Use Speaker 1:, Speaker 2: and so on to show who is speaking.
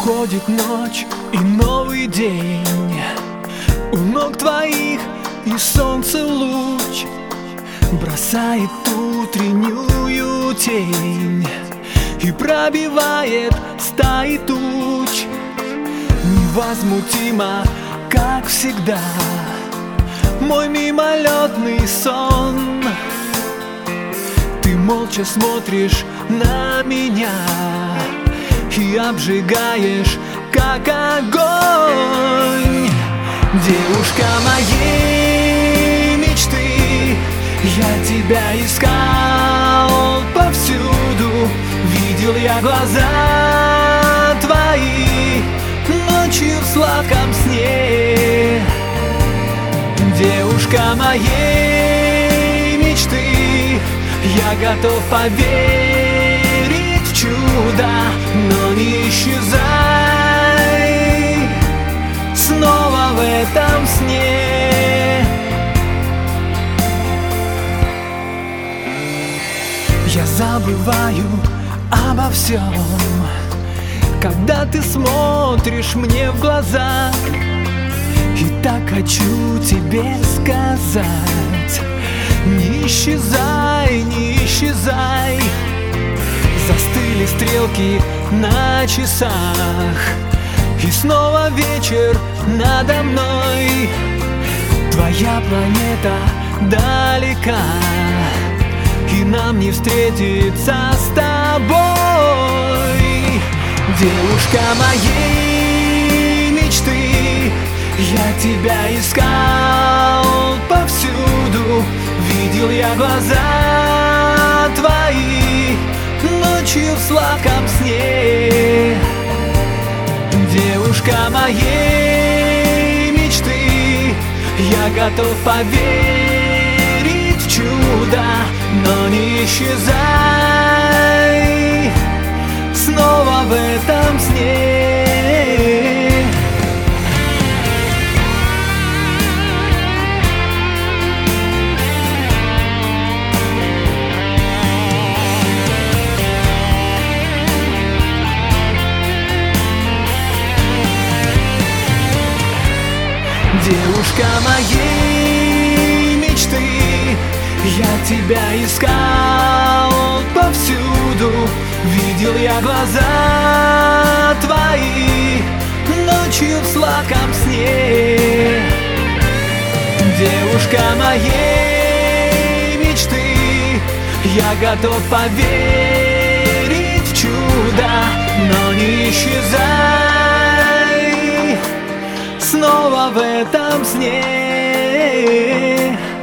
Speaker 1: Уходит ночь и новый день, у ног твоих и солнце луч бросает утреннюю тень и пробивает стаи туч. Невозмутимо, как всегда, мой мимолетный сон. Ты молча смотришь на меня и обжигаешь, как огонь. Девушка моей мечты, я тебя искал повсюду. Видел я глаза твои ночью в сладком сне. Девушка моей мечты, я готов поверить в чудо, но не исчезай снова в этом сне. Я забываю обо всем, когда ты смотришь мне в глаза. И так хочу тебе сказать: не исчезай, не исчезай. Застыли стрелки на часах, и снова вечер надо мной. Твоя планета далека, и нам не встретиться с тобой. Девушка моей мечты, я тебя искал повсюду. Видел я глаза твои ночью в сладком сне. Девушка моей мечты, я готов поверить в чудо, но не исчезай снова в этом сне. Девушка моей мечты, я тебя искал повсюду. Видел я глаза твои ночью в сладком сне. Девушка моей мечты, я готов поверить в чудо, но не исчезай снова в этом сне.